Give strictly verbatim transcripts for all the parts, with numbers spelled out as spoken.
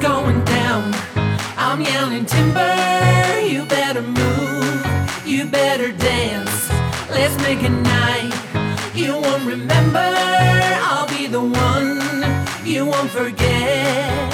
going down. I'm yelling timber, you better move, you better dance. Let's make a night you won't remember. I'll be the one you won't forget.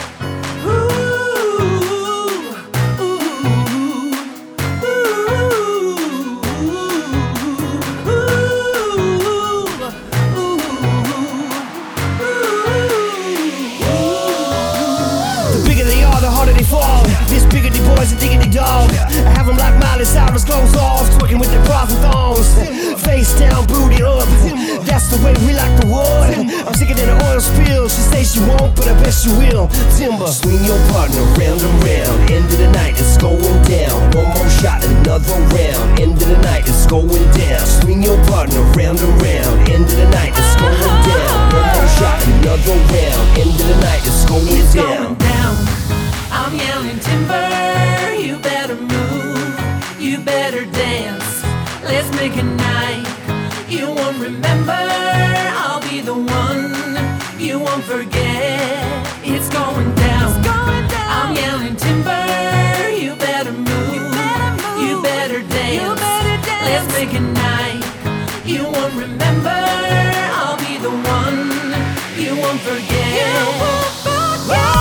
This biggity boys and diggity dog. I have them like Miley Cyrus, clothes off, twerking with their bras and thongs. Face down, booty up. That's the way we like the wood. I'm sicker than an oil spill. She says she won't, but I bet she will. Timber, swing your partner round and round. End of the night, it's going down. One more shot, another round. End of the night, it's going down. Swing your partner round and round. End of the night, it's going down. One more shot, another round. End of the night, it's going it's down. Going down. I'm yelling timber, you better move, you better dance. Let's make a night you won't remember. I'll be the one you won't forget. It's going down. It's going down. I'm yelling timber, you better move, you better, move. You better dance. You better dance. Let's make a night you won't remember. I'll be the one you won't forget. You won't forget.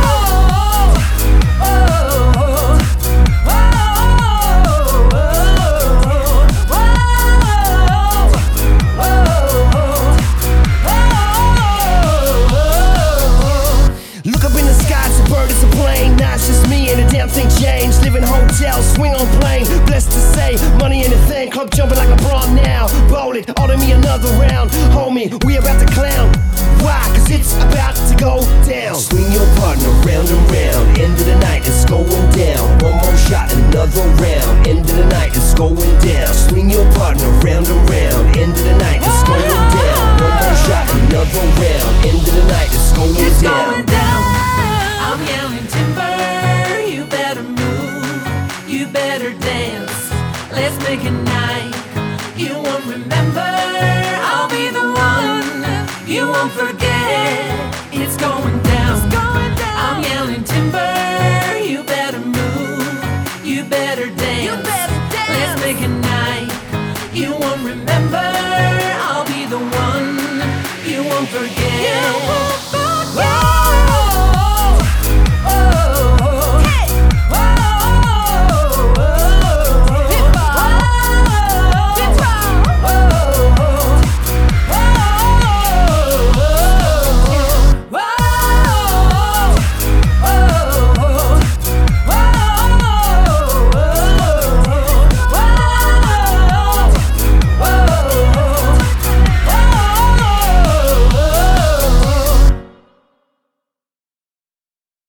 Change, live in hotels, swing on plane. Blessed to say, money ain't a thing. Club jumping like LeBron now. Roll it, order me another round. Homie, we about to clown. Why? Cause it's about to go down. Swing your partner round and round. End of the night, it's going down. One more shot, another round. End of the night, it's going down. Swing your partner round and round. End of the night, it's going down. One more shot, another round. End of the night, it's going it's down. Going down. I'm yelling timber, you better move, you better dance. Let's make a night you won't remember. I'll be the one you won't forget. It's going down. It's going down. I'm yelling timber, you better move, you better dance. You better dance. Let's make a night you won't remember.